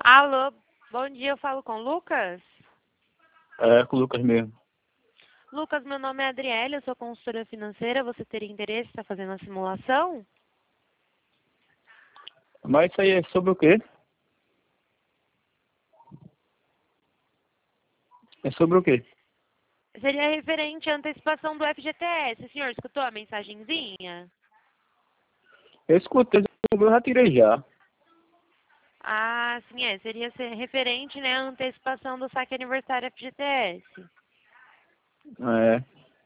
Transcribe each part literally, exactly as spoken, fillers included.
Alô, bom dia, eu falo com o Lucas? É, com o Lucas mesmo. Lucas, meu nome é Adriele, eu sou consultora financeira, você teria interesse em estar fazendo a simulação? Mas isso aí é sobre o quê? É sobre o quê? Seria referente à antecipação do F G T S. O senhor escutou a mensagenzinha? Eu escutei, eu já tirei já. Ah, sim, é. Seria ser referente, né, à antecipação do saque aniversário F G T S. É,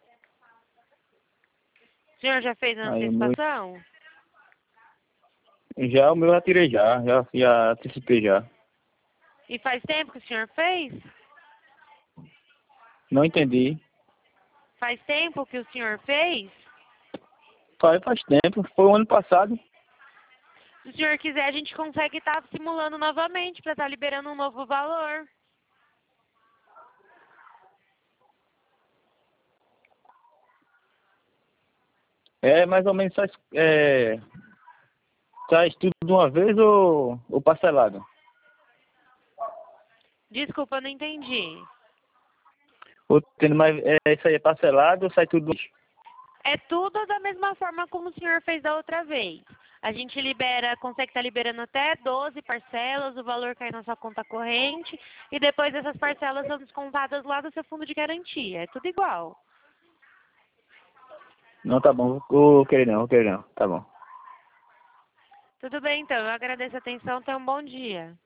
O senhor já fez a aí o meu, antecipação? já o meu já tirei já, já, já antecipei já. E faz tempo que o senhor fez? Não entendi. Faz tempo que o senhor fez? Faz, faz tempo, foi o ano passado. Se o senhor quiser, a gente consegue estar simulando novamente para estar liberando um novo valor. É mais ou menos sai, é, sai tudo de uma vez ou, ou parcelado? Desculpa, eu não entendi. Ou tendo mais, é, isso aí é parcelado ou sai tudo? É tudo da mesma forma como o senhor fez da outra vez. A gente libera, consegue estar liberando até doze parcelas, o valor cai na sua conta corrente e depois essas parcelas são descontadas lá do seu fundo de garantia. É tudo igual. Não, tá bom, vou querer não, vou querer não, tá bom. Tudo bem, então. Eu agradeço a atenção. Tenha um bom dia.